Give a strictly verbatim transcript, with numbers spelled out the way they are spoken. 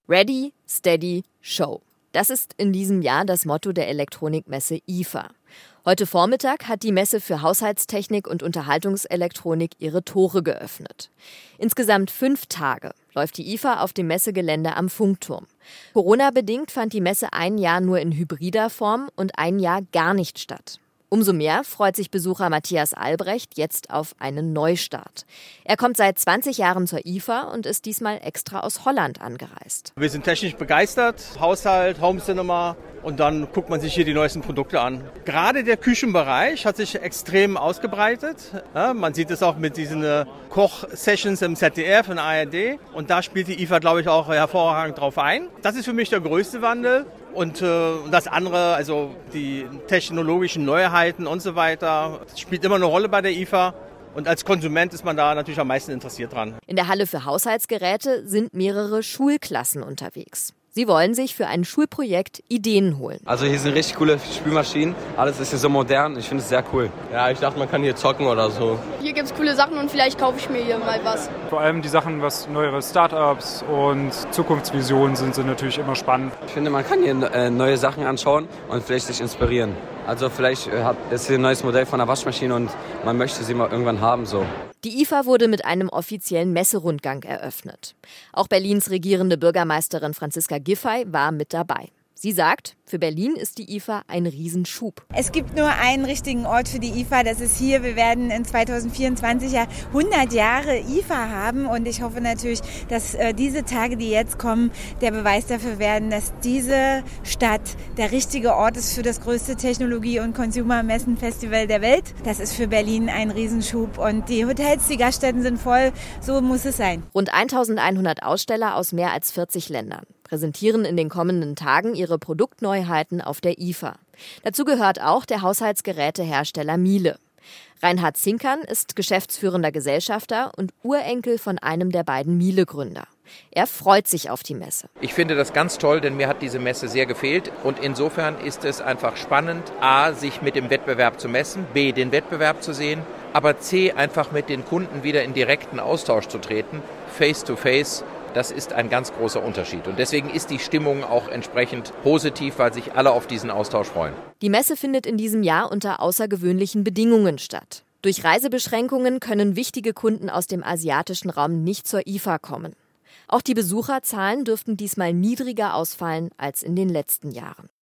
Ready, Steady, Show. Das ist in diesem Jahr das Motto der Elektronikmesse I F A. Heute Vormittag hat die Messe für Haushaltstechnik und Unterhaltungselektronik ihre Tore geöffnet. Insgesamt fünf Tage läuft die I F A auf dem Messegelände am Funkturm. Corona-bedingt fand die Messe ein Jahr nur in hybrider Form und ein Jahr gar nicht statt. Umso mehr freut sich Besucher Matthias Albrecht jetzt auf einen Neustart. Er kommt seit zwanzig Jahren zur I F A und ist diesmal extra aus Holland angereist. Wir sind technisch begeistert, Haushalt, Home Cinema, und dann guckt man sich hier die neuesten Produkte an. Gerade der Küchenbereich hat sich extrem ausgebreitet. Ja, man sieht es auch mit diesen äh, Koch-Sessions im Z D F und A R D. Und da spielt die I F A, glaube ich, auch hervorragend drauf ein. Das ist für mich der größte Wandel. Und äh, das andere, also die technologischen Neuheiten und so weiter, spielt immer eine Rolle bei der I F A. Und als Konsument ist man da natürlich am meisten interessiert dran. In der Halle für Haushaltsgeräte sind mehrere Schulklassen unterwegs. Sie wollen sich für ein Schulprojekt Ideen holen. Also hier sind richtig coole Spülmaschinen. Alles ist hier so modern. Ich finde es sehr cool. Ja, ich dachte, man kann hier zocken oder so. Hier gibt es coole Sachen und vielleicht kaufe ich mir hier mal was. Vor allem die Sachen, was neuere Startups und Zukunftsvisionen sind, sind natürlich immer spannend. Ich finde, man kann hier äh, neue Sachen anschauen und vielleicht sich inspirieren. Also vielleicht äh, hat, ist hier ein neues Modell von einer Waschmaschine und man möchte sie mal irgendwann haben. So. Die I F A wurde mit einem offiziellen Messerundgang eröffnet. Auch Berlins regierende Bürgermeisterin Franziska Giffey war mit dabei. Sie sagt, für Berlin ist die I F A ein Riesenschub. Es gibt nur einen richtigen Ort für die I F A, das ist hier. Wir werden in zweitausendvierundzwanzig ja hundert Jahre I F A haben und ich hoffe natürlich, dass äh, diese Tage, die jetzt kommen, der Beweis dafür werden, dass diese Stadt der richtige Ort ist für das größte Technologie- und Consumer-Messen-Festival der Welt. Das ist für Berlin ein Riesenschub und die Hotels, die Gaststätten sind voll, so muss es sein. Rund eintausendeinhundert Aussteller aus mehr als vierzig Ländern präsentieren in den kommenden Tagen ihre Produktneuheiten auf der I F A. Dazu gehört auch der Haushaltsgerätehersteller Miele. Reinhard Zinkern ist geschäftsführender Gesellschafter und Urenkel von einem der beiden Miele-Gründer. Er freut sich auf die Messe. Ich finde das ganz toll, denn mir hat diese Messe sehr gefehlt. Und insofern ist es einfach spannend, A, sich mit dem Wettbewerb zu messen, B, den Wettbewerb zu sehen, aber C, einfach mit den Kunden wieder in direkten Austausch zu treten, face to face. Das ist ein ganz großer Unterschied. Und deswegen ist die Stimmung auch entsprechend positiv, weil sich alle auf diesen Austausch freuen. Die Messe findet in diesem Jahr unter außergewöhnlichen Bedingungen statt. Durch Reisebeschränkungen können wichtige Kunden aus dem asiatischen Raum nicht zur I F A kommen. Auch die Besucherzahlen dürften diesmal niedriger ausfallen als in den letzten Jahren.